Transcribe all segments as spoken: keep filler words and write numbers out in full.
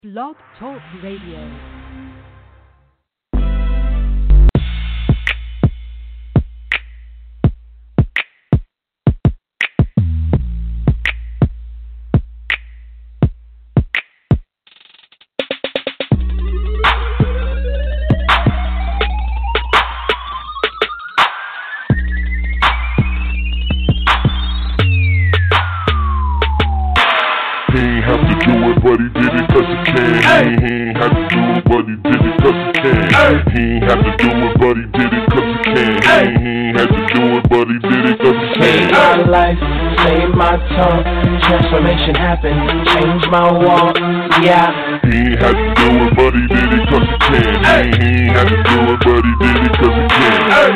Blog Talk Radio. But he did it cause he can. Hey. He ain't have to do it, but he did it cause he can. Hey. He ain't have to do it, but he did it cause he can. Hey. He ain't have to do it, but he did it cause he can. Saved my life, saved my tongue. Transformation happened, changed my walk. Yeah. He ain't have to do it, but he did it cause he can. Hey. He ain't have to do it, but he did it cause he can. Hey.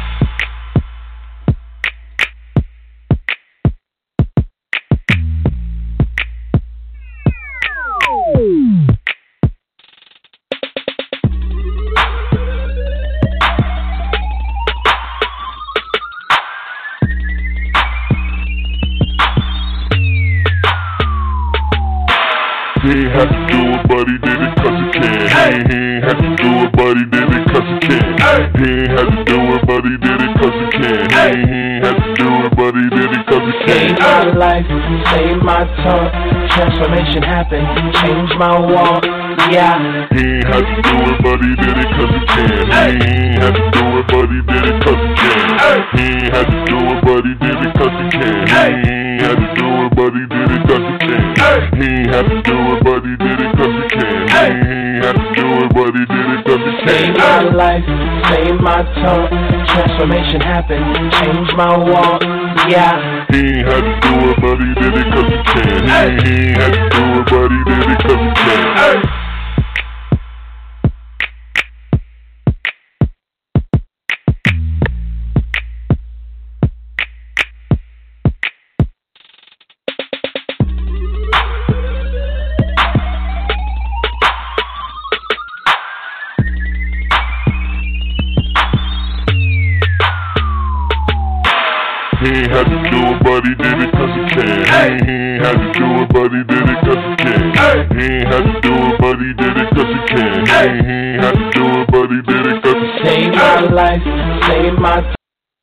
He ain't have to do it, but he did it cause he can. Hey. He ain't have to do it, but he did it cause he can. Hey. He ain't have to do it, but he did it cause he can. Hey. He ain't have to do it, but he did it cause he can. Saved my life, saved my tongue. Transformation happened, changed my walk. Yeah. He ain't have to do it, but he did it cause he can. Hey. He ain't have to do it, but he did it cause he can. Hey. He ain't have to do it, but he did it cause he can. Hey. He ain't have to do it, but he did it cause he can. Hey. He ain't have to do it, but he did it cause he can. Hey. He ain't have to do it, but he did it cause he can. Saved my life, saved my tongue. Transformation happened, changed my walk. Yeah. He ain't had to do it, but he did it cause he can. Hey. He ain't had to do it, but he did it cause he can. Hey. He ain't had to do it, but he did it cause he can. Hey. He ain't had to do it, but he did it cause he can. Hey. He ain't had to do it, but he did it cause he can. Hey. He ain't had to do it, but he did it cause he can. Saved my life, saved my tongue.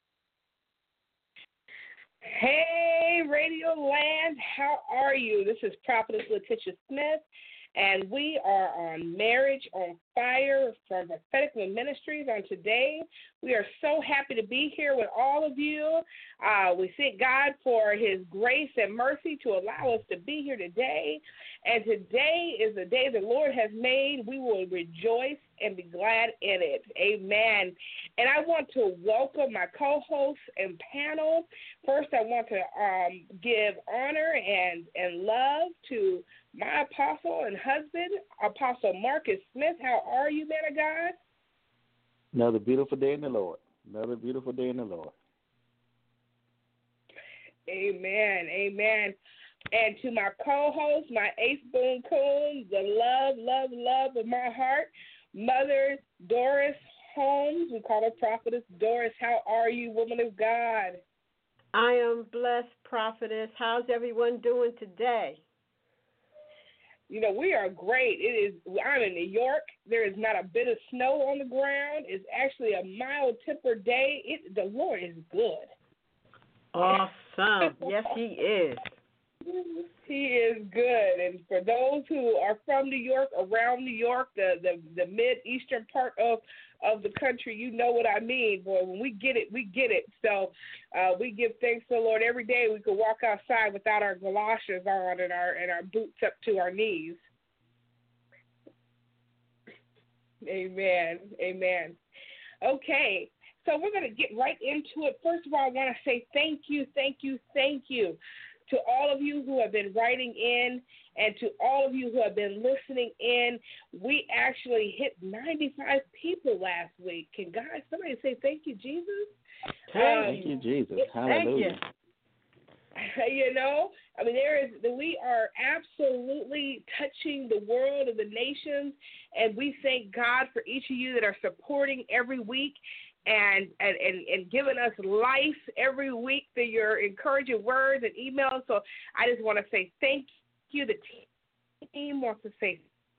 Hey, Radio Land, how are you? This is Prophetess Letitia Smith, and we are on Marriage on Fire from Prophetic Ministries on today. We are so happy to be here with all of you. Uh, we thank God for his grace and mercy to allow us to be here today. And today is the day the Lord has made. We will rejoice and be glad in it. Amen. And I want to welcome my co-hosts and panel. First, I want to um, give honor and, and love to my apostle and husband, Apostle Marcus Smith. How are you, man of God? Another beautiful day in the Lord. Another beautiful day in the Lord. Amen. Amen. And to my co-host, my ace boon coon, the love, love, love of my heart, Mother Doris Holmes. We call her Prophetess Doris. How are you, woman of God? I am blessed, Prophetess. How's everyone doing today? You know, we are great. It is. I'm in New York. There is not a bit of snow on the ground. It's actually a mild tempered day. It, the Lord is good. Awesome. Yes, he is. He is good. And for those who are from New York, around New York, the, the, the mid-eastern part of, of the country, you know what I mean. Boy, when we get it, we get it. So uh, we give thanks to the Lord every day. We could walk outside without our galoshes on and our, and our boots up to our knees. Amen. Amen. Okay. So we're going to get right into it. First of all, I want to say thank you, thank you, thank you to all of you who have been writing in and to all of you who have been listening in. We actually hit ninety-five people last week. Can God, somebody say thank you, Jesus? Thank um, you, Jesus. Hallelujah. Thank you. You know, I mean, there is, we are absolutely touching the world and the nations, and we thank God for each of you that are supporting every week. And, and, and, and giving us life every week through your encouraging words and emails. So I just want to say thank you. The team wants to say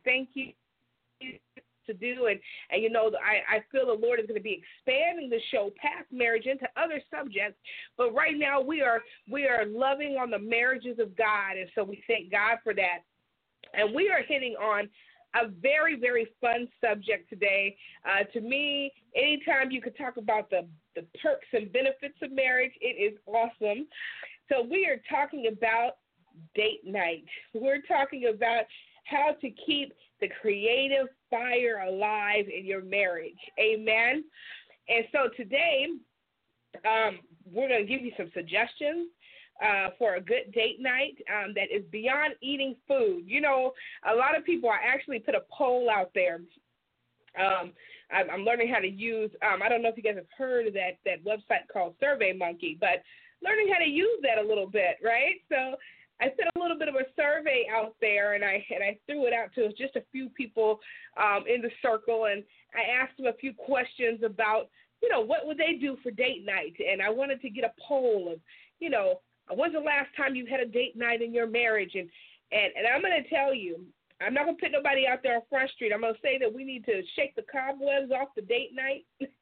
thank you to do, and, and you know, I, I feel the Lord is going to be expanding the show past marriage into other subjects, but right now we are we are loving on the marriages of God, and so we thank God for that. And we are hitting on a very, very fun subject today. Uh, to me, anytime you could talk about the, the perks and benefits of marriage, it is awesome. So we are talking about date night. We're talking about how to keep the creative fire alive in your marriage. Amen. And so today, um, we're going to give you some suggestions uh, for a good date night um, that is beyond eating food. You know, a lot of people, I actually put a poll out there. Um, I'm, I'm learning how to use, um, I don't know if you guys have heard of that, that website called SurveyMonkey, but learning how to use that a little bit, right? So I sent a little bit of a survey out there, and I and I threw it out to just a few people um, in the circle, and I asked them a few questions about, you know, what would they do for date night, and I wanted to get a poll of, you know, when's the last time you had a date night in your marriage, and and, and I'm going to tell you, I'm not going to put nobody out there on Front Street. I'm going to say that we need to shake the cobwebs off the date night.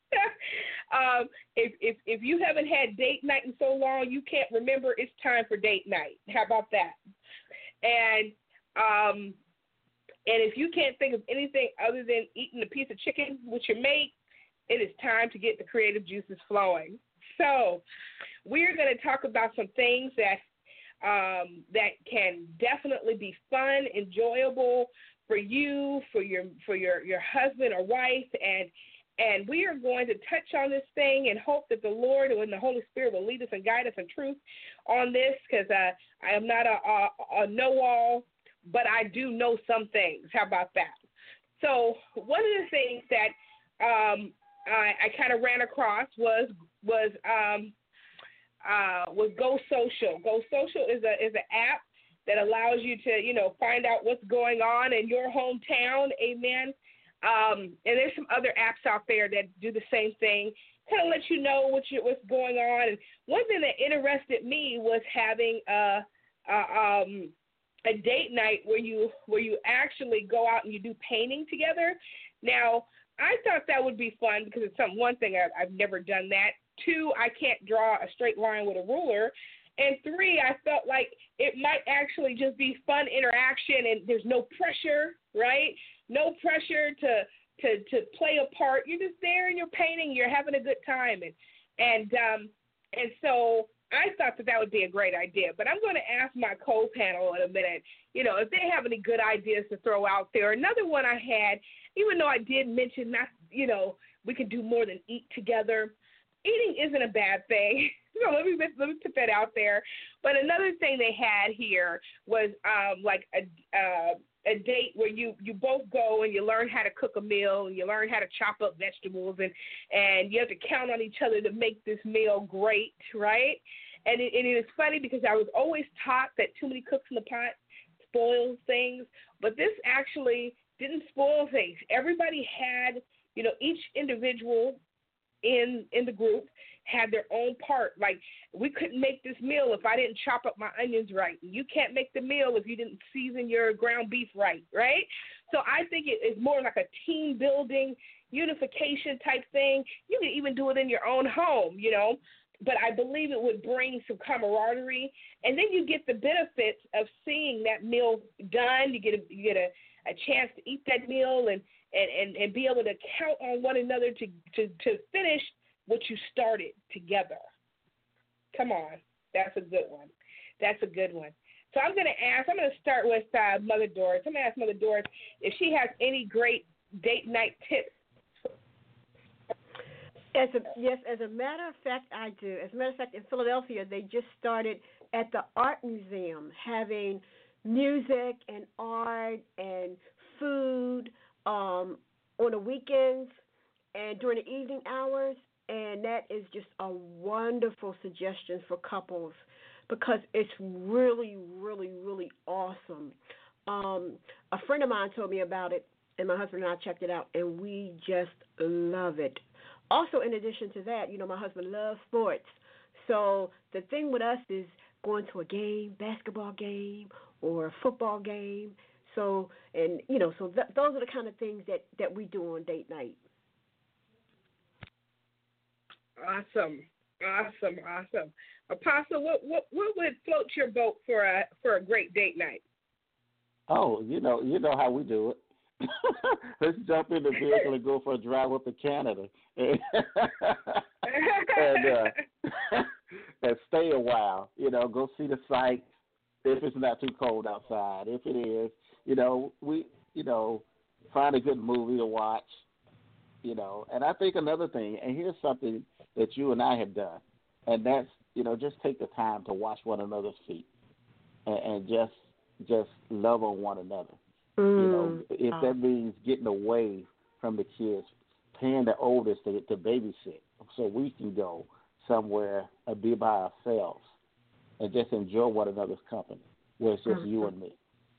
um, if, if if you haven't had date night in so long, you can't remember, it's time for date night. How about that? And um, and if you can't think of anything other than eating a piece of chicken with your mate, it is time to get the creative juices flowing. So we're going to talk about some things that um, that can definitely be fun, enjoyable for you, for your for your, your husband or wife, and And we are going to touch on this thing and hope that the Lord and the Holy Spirit will lead us and guide us in truth on this, because uh, I am not a, a, a know-all, but I do know some things. How about that? So one of the things that um, I, I kind of ran across was was um, uh, was Go Social. Go Social is a is an app that allows you to, you know, find out what's going on in your hometown. Amen. Um, and there's some other apps out there that do the same thing, kind of let you know what you, what's going on. And one thing that interested me was having a, a, um, a date night where you where you actually go out and you do painting together. Now, I thought that would be fun because it's some one thing I've, I've never done that. Two, I can't draw a straight line with a ruler. And three, I felt like it might actually just be fun interaction, and there's no pressure, right? No pressure to, to, to play a part. You're just there and you're painting. You're having a good time. And and um, and so I thought that that would be a great idea. But I'm going to ask my co-panel in a minute, you know, if they have any good ideas to throw out there. Another one I had, even though I did mention not, you know, we can do more than eat together. Eating isn't a bad thing. So let me let me put that out there. But another thing they had here was um, like a uh, a date where you, you both go and you learn how to cook a meal, and you learn how to chop up vegetables, and, and you have to count on each other to make this meal great, right? And it, and it is funny because I was always taught that too many cooks in the pot spoils things, but this actually didn't spoil things. Everybody had, you know, each individual in in the group had their own part. Like, we couldn't make this meal if I didn't chop up my onions right. You can't make the meal if you didn't season your ground beef right, right? So I think it is more like a team building, unification type thing. You can even do it in your own home, you know, but I believe it would bring some camaraderie, and then you get the benefits of seeing that meal done. You get a, you get a, a chance to eat that meal and, and, and, and be able to count on one another to, to, to finish what you started together. Come on. That's a good one. That's a good one. So I'm going to ask, I'm going to start with uh, Mother Doris. I'm going to ask Mother Doris if she has any great date night tips. As a, yes, as a matter of fact, I do. As a matter of fact, in Philadelphia, they just started at the Art Museum having music and art and food um, on the weekends and during the evening hours. And that is just a wonderful suggestion for couples because it's really, really, really awesome. Um, a friend of mine told me about it, and my husband and I checked it out, and we just love it. Also, in addition to that, you know, my husband loves sports. So the thing with us is going to a game, basketball game or a football game. So, and you know, so th- those are the kind of things that that we do on date night. Awesome, awesome, awesome. Apostle, what what what would float your boat for a for a great date night? Oh, you know, you know how we do it. Let's jump in the vehicle and go for a drive up to Canada, and and, uh, and stay a while. You know, go see the sights. If it's not too cold outside, if it is, you know, we, you know, find a good movie to watch. You know, and I think another thing, and here's something that you and I have done, and that's, you know, just take the time to wash one another's feet, and, and just just love on one another. Mm. You know, if that means getting away from the kids, paying the oldest to, to babysit so we can go somewhere and be by ourselves and just enjoy one another's company, where it's just mm-hmm. you and me.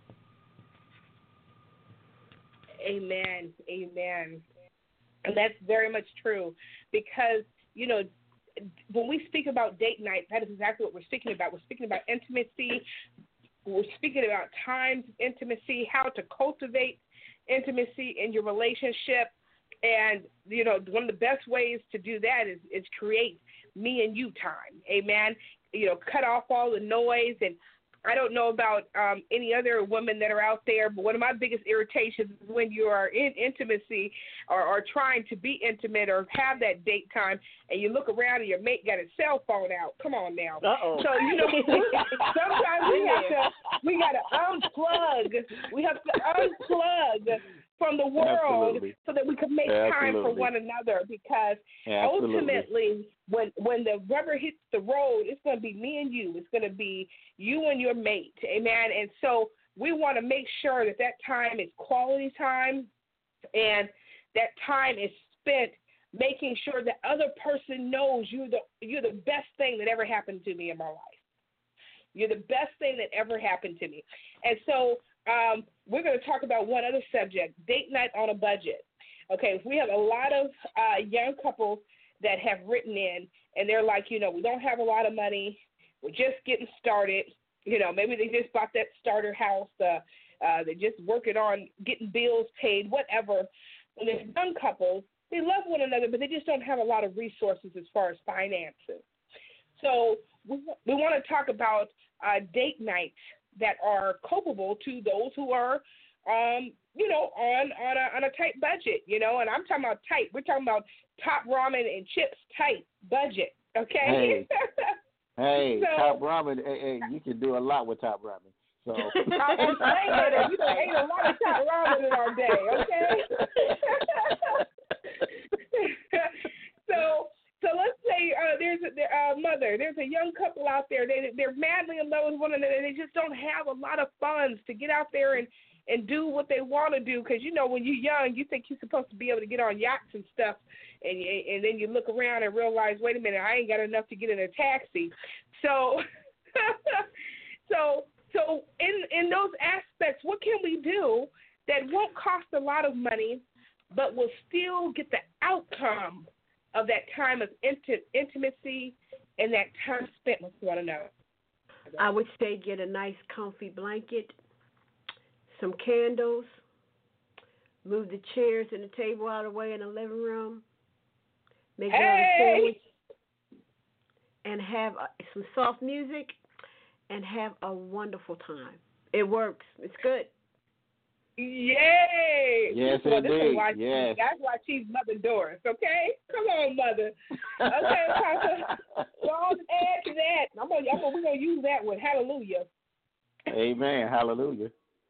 Amen. Amen. And that's very much true because, you know, when we speak about date night, that is exactly what we're speaking about. We're speaking about intimacy. We're speaking about times, intimacy, how to cultivate intimacy in your relationship. And, you know, one of the best ways to do that is, is create me and you time. Amen. You know, cut off all the noise. And I don't know about um, any other women that are out there, but one of my biggest irritations is when you are in intimacy or, or trying to be intimate or have that date time, and you look around and your mate got his cell phone out. Come on now. Uh-oh. So, you know, sometimes we have to we got to unplug. We have to unplug from the world Absolutely. so that we can make Absolutely. time for one another, because Absolutely. ultimately when when the rubber hits the road, it's going to be me and you. It's going to be you and your mate. Amen. And so we want to make sure that that time is quality time, and that time is spent making sure the other person knows you're the you're the best thing that ever happened to me in my life. You're the best thing that ever happened to me. And so um, we're going to talk about one other subject, date night on a budget. Okay, we have a lot of uh, young couples that have written in, and they're like, you know, we don't have a lot of money. We're just getting started. You know, maybe they just bought that starter house. Uh, uh, they're just working on getting bills paid, whatever. And there's young couples, they love one another, but they just don't have a lot of resources as far as finances. So we, we want to talk about uh, date nights that are culpable to those who are, um, you know, on on a, on a tight budget, you know, and I'm talking about tight. We're talking about top ramen and chips tight budget, okay? Hey, hey so, Top Ramen, hey, hey, you can do a lot with Top Ramen. So I'm saying that we done ate a lot of top ramen in our day, okay? so. So let's say uh, there's a uh, mother, there's a young couple out there. They, they're madly in love with one another. They just don't have a lot of funds to get out there and, and do what they want to do. Because, you know, when you're young, you think you're supposed to be able to get on yachts and stuff. And, and then you look around and realize, wait a minute, I ain't got enough to get in a taxi. So so, so in, in those aspects, what can we do that won't cost a lot of money but will still get the outcome of that time of inti- intimacy and that time spent with one another? I would say get a nice comfy blanket, some candles, move the chairs and the table out of the way in the living room, make hey! a sandwich, and have uh, some soft music, and have a wonderful time. It works. It's good. Yay! Yes, well, indeed. This is why yes. She, that's why she's Mother Doris, okay? Come on, Mother. Okay, Papa. Don't add to that. I'm gonna, I'm gonna, we're going to use that one. Hallelujah. Amen. Hallelujah.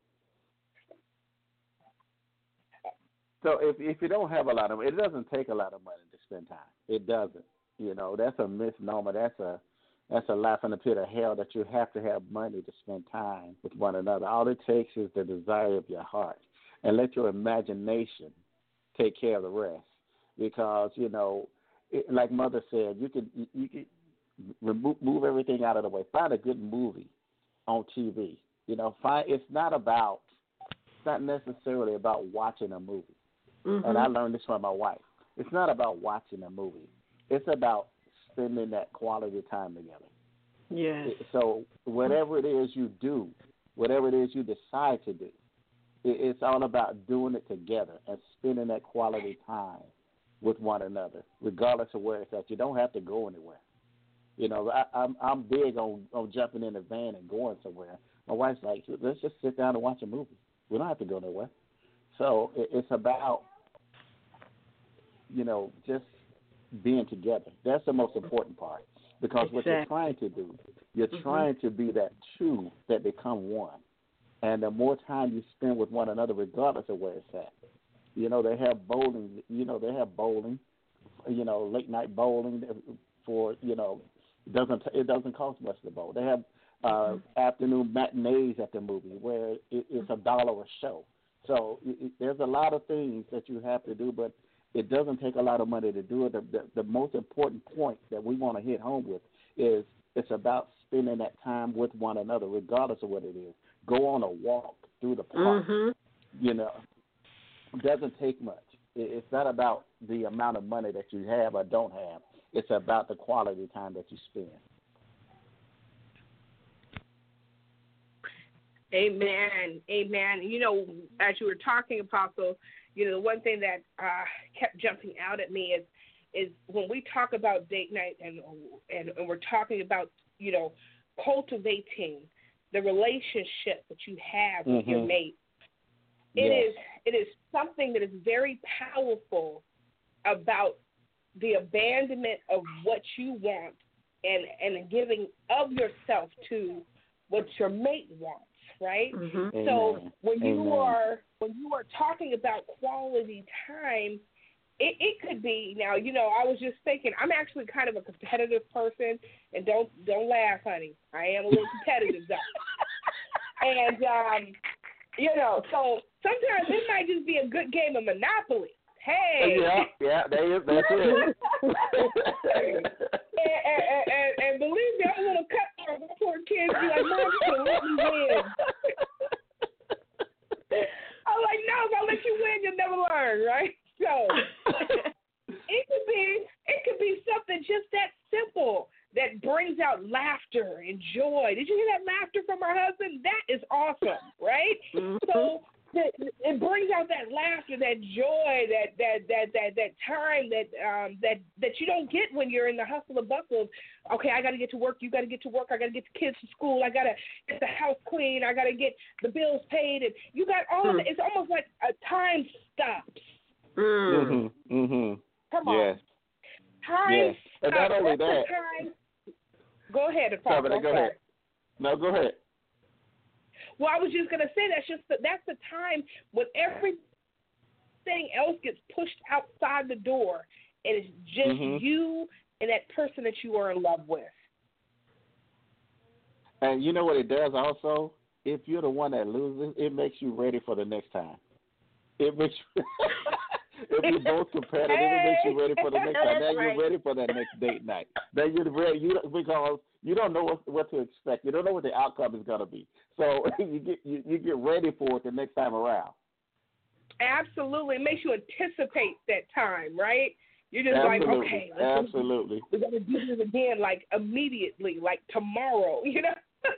So if if you don't have a lot of, it doesn't take a lot of money to spend time. It doesn't. You know, that's a misnomer. That's a That's a laugh in the pit of hell, that you have to have money to spend time with one another. All it takes is the desire of your heart, and let your imagination take care of the rest. Because, you know, it, like Mother said, you can you, you can remove move everything out of the way. Find a good movie on T V. You know, find it's not about it's not necessarily about watching a movie. Mm-hmm. And I learned this from my wife. It's not about watching a movie. It's about spending that quality time together. Yes. So whatever it is you do, whatever it is you decide to do, it, it's all about doing it together and spending that quality time with one another, regardless of where it's at. You don't have to go anywhere. You know, I, I'm I'm big on, on jumping in a van and going somewhere. My wife's like, let's just sit down and watch a movie. We don't have to go nowhere. So it, it's about, you know, just being together. That's the most important part, because exactly. what you're trying to do, you're mm-hmm. trying to be that two that become one. And the more time you spend with one another, regardless of where it's at. You know, they have bowling. You know, they have bowling. You know, late night bowling for you know, it doesn't it doesn't cost much to bowl. They have uh, mm-hmm. afternoon matinees at the movie where it, it's a dollar a show. So it, it, there's a lot of things that you have to do, but it doesn't take a lot of money to do it. The, the, the most important point that we want to hit home with is it's about spending that time with one another, regardless of what it is. Go on a walk through the park. Mm-hmm. You know. Doesn't take much. It's not about the amount of money that you have or don't have. It's about the quality time that you spend. Amen. Amen. You know, as you were talking, Apostle, you know, the one thing that uh, kept jumping out at me is is when we talk about date night and, and and we're talking about, you know, cultivating the relationship that you have with mm-hmm. your mate. It yes. is it is something that is very powerful about the abandonment of what you want and, and giving of yourself to what your mate wants, right? Mm-hmm. So Amen. when you Amen. are when you are talking about quality time, it, it could be now, you know, I was just thinking, I'm actually kind of a competitive person, and don't don't laugh, honey. I am a little competitive though. And um you know, so sometimes it might just be a good game of Monopoly. Hey. Yeah, yeah, that is, that's it. and, and, and, and believe me, I'm a little cutthroat. My poor kids be like, Mom, you can let me win. I'm like, no, if I let you win, you'll never learn, right? So it could be, it could be something just that simple that brings out laughter and joy. Did you hear that laughter from our husband? That is awesome, right? Mm-hmm. So it brings out that laughter, that joy, that that that that that time that um that that you don't get when you're in the hustle and bustle of, okay, I got to get to work, you got to get to work, I got to get the kids to school, I got to get the house clean, I got to get the bills paid, and you got all mm. of it. It's almost like a time stops. Mm. Mm-hmm. Mm-hmm. Come on. Yes. Time yes. And not stops. only That's that. Time. Go ahead, Apostle. No, go ahead. No, go ahead. Well, I was just going to say that's just the, that's the time when everything else gets pushed outside the door, and it's just mm-hmm. you and that person that you are in love with. And you know what it does also? If you're the one that loses, it makes you ready for the next time. It makes you, if you're both competitive, hey. it makes you ready for the next time. Now right. you're ready for that next date night. Now you're ready you, because you don't know what, what to expect. You don't know what the outcome is going to be. So you get you, you get ready for it the next time around. Absolutely. It makes you anticipate that time, right? You're just Absolutely. like, okay, let's Absolutely. We're going to do this again, like, immediately, like tomorrow, you know?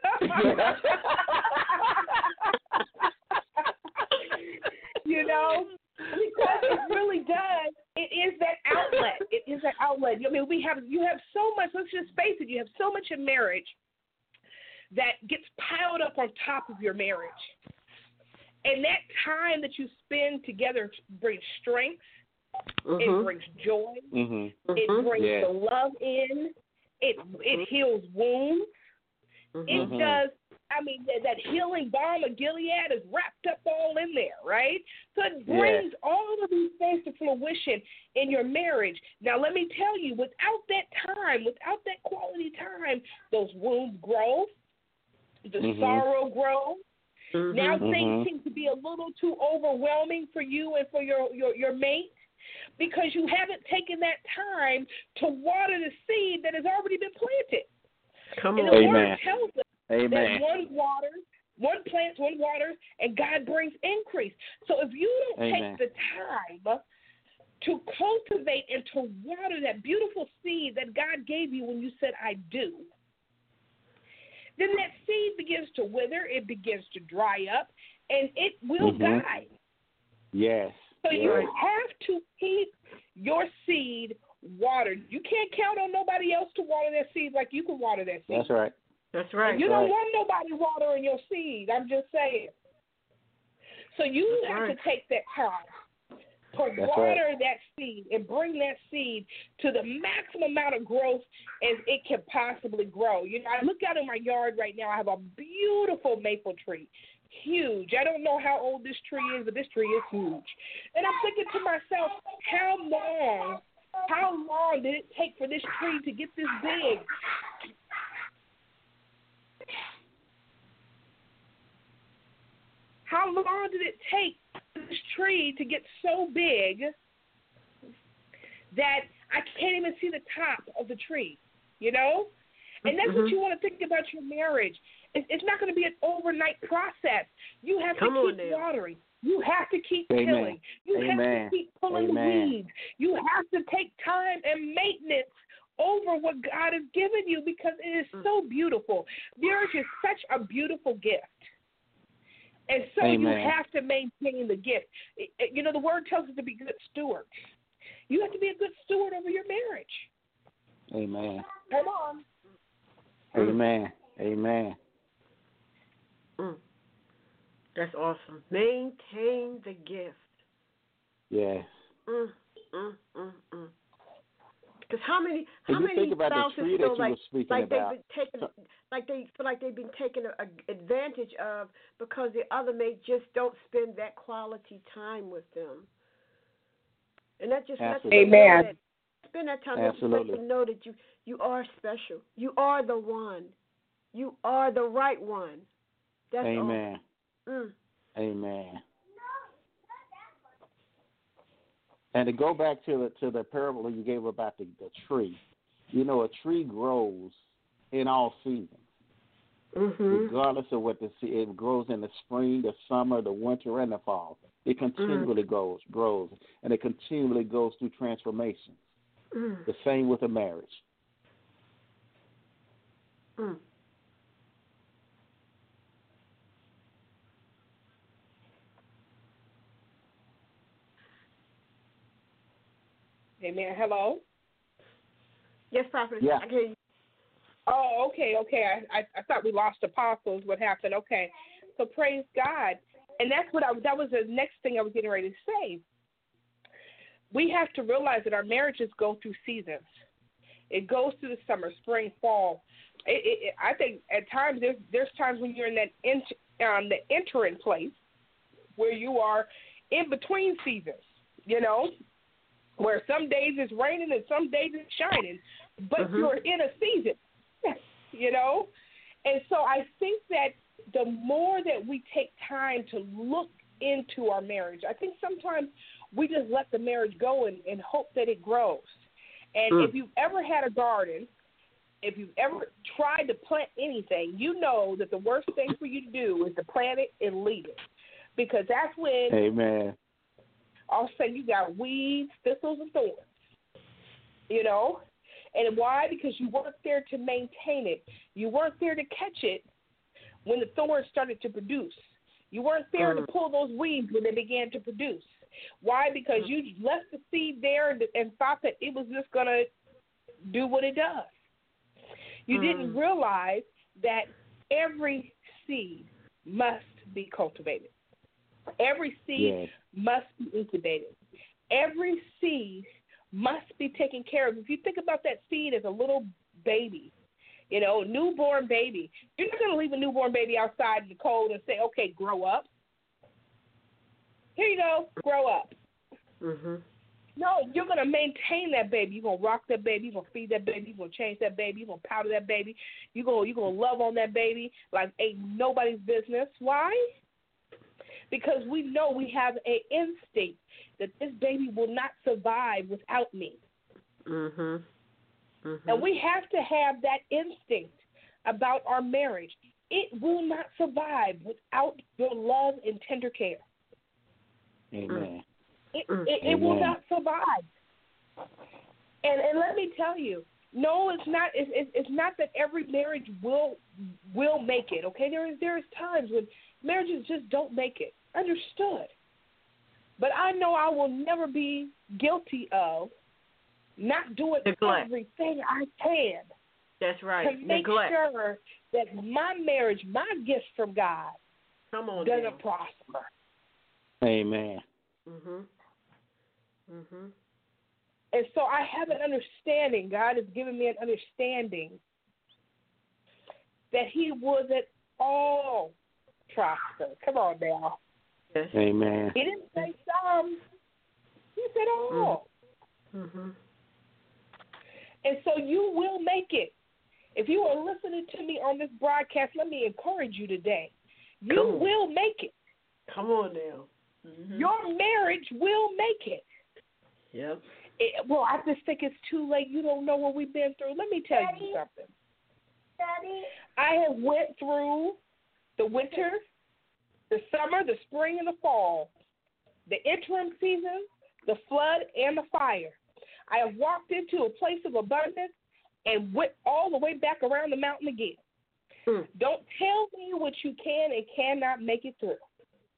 You know? Because it really does. It is that outlet. It is that outlet. I mean, we have you have so much. Let's just face it. You have so much in marriage that gets piled up on top of your marriage, and that time that you spend together brings strength. Mm-hmm. It brings joy. Mm-hmm. It brings yes. the love in. It it heals wounds. Mm-hmm. It does. I mean, that, that healing balm of Gilead is wrapped up all in there, right? So it brings yes. all of these things to fruition in your marriage. Now, let me tell you, without that time, without that quality time, those wounds grow, the mm-hmm. sorrow grows. Mm-hmm. Now things mm-hmm. seem to be a little too overwhelming for you and for your, your, your mate, because you haven't taken that time to water the seed that has already been planted. Come and on. the Amen. Word tells us Amen. that one waters, one plants, one waters, and God brings increase. So if you don't Amen. take the time to cultivate and to water that beautiful seed that God gave you when you said, I do, then that seed begins to wither, it begins to dry up, and it will Mhm. die. Yes. So yes. you have to keep your seed watered. You can't count on nobody else to water their seed like you can water their seed. That's right. That's right. And you right. don't want nobody watering your seed. I'm just saying. So you That's have right. to take that time to That's water right. that seed and bring that seed to the maximum amount of growth as it can possibly grow. You know, I look out in my yard right now. I have a beautiful maple tree, huge. I don't know how old this tree is, but this tree is huge. And I'm thinking to myself, how long, how long did it take for this tree to get this big? How long did it take this tree to get so big that I can't even see the top of the tree, you know? And that's Mm-hmm. what you want to think about your marriage. It's, it's not going to be an overnight process. You have Come to on keep now. watering. You have to keep Amen. tilling. You have Amen. to keep pulling Amen. the weeds. You have to take time and maintenance over what God has given you because it is so beautiful. Marriage is such a beautiful gift. And so Amen. you have to maintain the gift. You know, the word tells us to be good stewards. You have to be a good steward over your marriage. Amen. Come on. Amen. Amen. Mm. That's awesome. Maintain the gift. Yes. Mm, mm, mm, mm. Because how many, When how you many think about the spouses tree that feel you like were speaking like about, they've been taken, like they feel like they've been taken a, a advantage of because the other mate just don't spend that quality time with them, and that just lets them Absolutely. know Amen. that spend that time. That just lets Absolutely. them know that you you are special. You are the one. You are the right one. That's Amen. all. Mm. Amen. And to go back to the to the parable you gave about the, the tree, you know, a tree grows in all seasons, Mm-hmm. regardless of what the se- it grows in the spring, the summer, the winter, and the fall. It continually Mm. grows, grows, and it continually goes through transformations. Mm. The same with a marriage. Mm. Amen. Hello? Yes, Prophet. Yeah. I can hear you. Oh, okay, okay. I, I I thought we lost apostles. What happened? Okay. So praise God. And that's what I that was the next thing I was getting ready to say. We have to realize that our marriages go through seasons. It goes through the summer, spring, fall. It, it, it, I think at times there's there's times when you're in that int, um, the entering place where you are in between seasons. You know, where some days it's raining and some days it's shining, but Mhm. you're in a season. You know, and so I think that the more that we take time to look into our marriage, I think sometimes we just let the marriage go and, and hope that it grows. And Mm. if you've ever had a garden, if you've ever tried to plant anything, you know that the worst thing for you to do is to plant it and leave it. Because that's when Amen. Mm. to pull those weeds when they began to produce. Why? Because you left the seed there and, and thought that it was just going to do what it does. You Mm. didn't realize that every seed must be cultivated. Every seed Yes. must be incubated. Every seed must be taken care of. If you think about that seed as a little baby, you know, newborn baby, you're not going to leave a newborn baby outside in the cold and say, okay, grow up. Here you go, grow up. Mhm. No, you're going to maintain that baby. You're going to rock that baby. You're going to feed that baby. You're going to change that baby. You're going to powder that baby. You're going, you're going to love on that baby like ain't nobody's business. Why? Because we know we have an instinct that this baby will not survive without me. Mhm. Mhm. And we have to have that instinct about our marriage. It will not survive without your love and tender care. Amen. It, Mm. it, it will Amen. not survive. And and let me tell you, No, it's not. It's, it's it's not that every marriage will will make it. Okay, there is there is times when marriages just don't make it. Understood. But I know I will never be guilty of not doing Neglect. everything I can. That's right. To make Neglect. sure that my marriage, my gift from God, Come on, doesn't now. prosper. Amen. Mhm. Mhm. And so I have an understanding. God has given me an understanding that He wasn't all prosper. Come on now. Yes. Amen. He didn't say some. He said all. Mhm. And so you will make it. If you are listening to me on this broadcast, let me encourage you today. You Come on. will make it. Come on now. Mhm. Your marriage will make it. Yep. it. Well, I just think it's too late. You don't know what we've been through. Let me tell Daddy? you something. Daddy? I have went through the winter, the summer, the spring, and the fall, the interim season, the flood, and the fire. I have walked into a place of abundance and went all the way back around the mountain again. Mm. Don't tell me what you can and cannot make it through.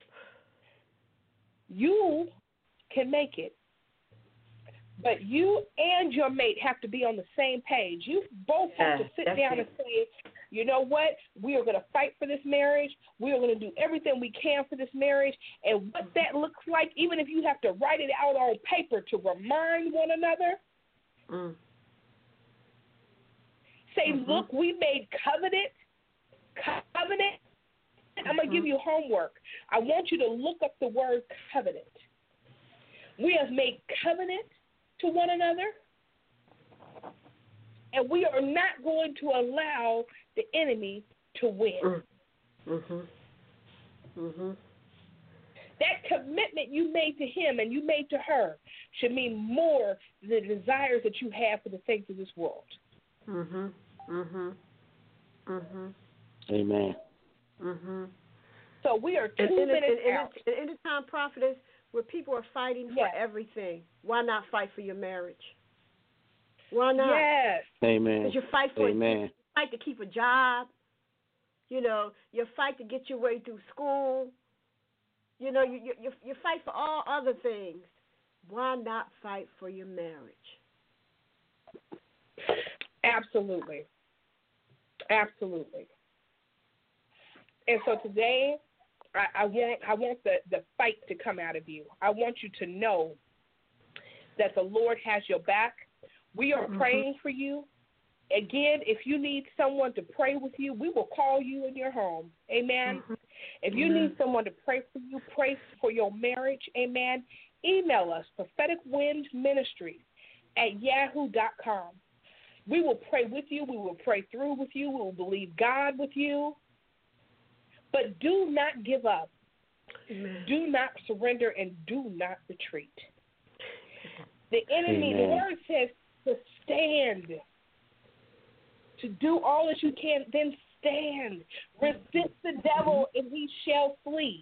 You can make it. But you and your mate have to be on the same page. You both have Yeah, to sit that's down it. and say, you know what? We are going to fight for this marriage. We are going to do everything we can for this marriage. And what that looks like, even if you have to write it out on paper to remind one another, Mm. say, Mhm. look, we made covenant. Covenant. I'm going to give you homework. I want you to look up the word covenant. We have made covenant to one another, and we are not going to allow the enemy to win. Mm. Mhm. Mhm. That commitment you made to him and you made to her should mean more than the desires that you have for the things of this world. Mhm. Mhm. Mhm. Amen. Mhm. So we are two And in, minutes in, out. in, in, in time, prophetess, where people are fighting Yes. for everything, why not fight for your marriage? Why not? Yes. Amen. Because you fight for Amen. you fight to keep a job. You know, you fight to get your way through school. You know, you you you fight for all other things. Why not fight for your marriage? Absolutely. Absolutely. And so today, I, I want I want the, the fight to come out of you. I want you to know that the Lord has your back. We are Mhm. praying for you. Again, if you need someone to pray with you, we will call you in your home. Amen. Mhm. If you Amen. need someone to pray for you, pray for your marriage. Amen. Email us, prophetic wind ministry at yahoo dot com. We will pray with you. We will pray through with you. We will believe God with you. But do not give up. Amen. Do not surrender and do not retreat. The enemy, the Amen. word says to stand, to do all that you can, then stand. Resist the devil and he shall flee.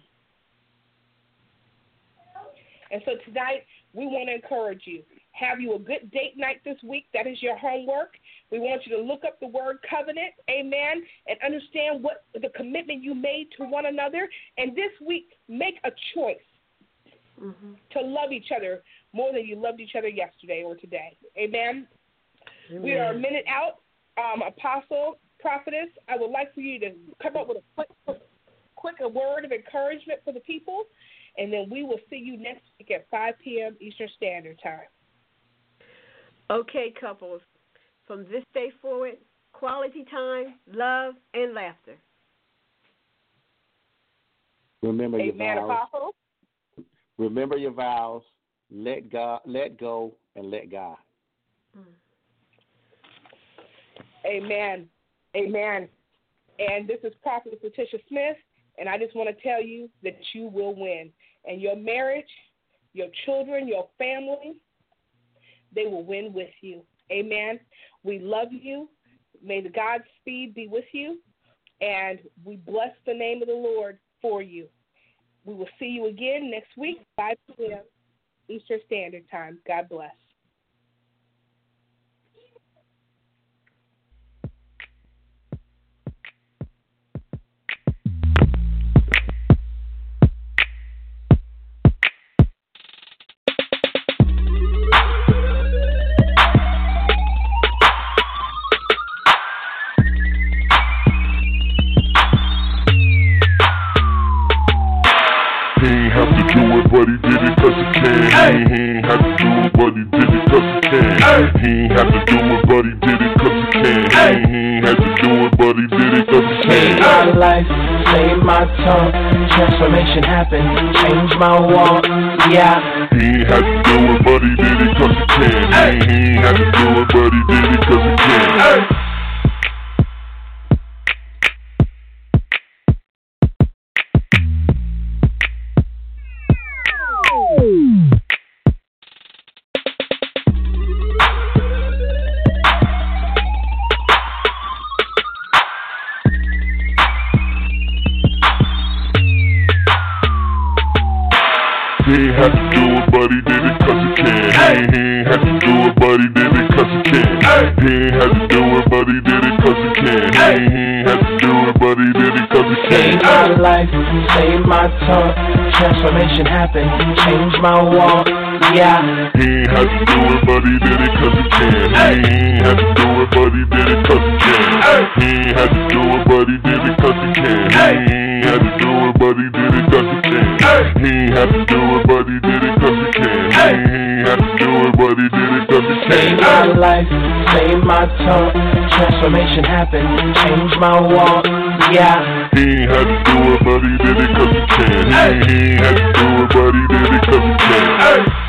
And so tonight, we want to encourage you. Have you a good date night this week? That is your homework. We want you to look up the word covenant, amen, and understand what the commitment you made to one another. And this week, make a choice Mhm. to love each other more than you loved each other yesterday or today. Amen. Amen. We are a minute out. Um, Apostle, prophetess, I would like for you to come up with a quick, quick a word of encouragement for the people, and then we will see you next week at five p.m. Eastern Standard Time. Okay, couples. From this day forward, quality time, love, and laughter. Remember your Amen, vows. Apostle. Remember your vows. Let God, let go, and let God. Mm. Amen. Amen. And this is Prophet Letitia Smith, and I just want to tell you that you will win. And your marriage, your children, your family, they will win with you. Amen. We love you. May the Godspeed be with you, and we bless the name of the Lord for you. We will see you again next week, five p.m. Eastern Standard Time. God bless. did it cause he can. He ain't had to do it, but he did it cause he can. He ain't had to do it, but he did it cause he can. He ain't had to do it, but he did it cause he can. Saved my life, saved my tongue. Transformation happened, changed my walk. Yeah. He ain't had to do it, but he did it cause he can. He ain't had to do it, but he did it cause he can. He ain't had to do it, but he did it cause he can. He ain't had to do it, but he did it cause he can. He ain't had to do it, but he did it cause he can. He ain't had to do it, but he did it cause he can. Saved my life, saved my tongue. Transformation happened, changed my walk. Yeah. He ain't had to do it, but he did it cause he can. He ain't had to do it, but he did it cause he can. He ain't had to do it, but he did it cause he can. He ain't had to do it, but he did it cause he can. He ain't had to do it, but he did it cause he can. He ain't had to do it, but he did it cause he can. Saved my life, saved my tongue. Transformation happened, changed my walk. Yeah. He ain't had to do it, but he did it cause he can. He ain't had to do it, but he did it cause he can.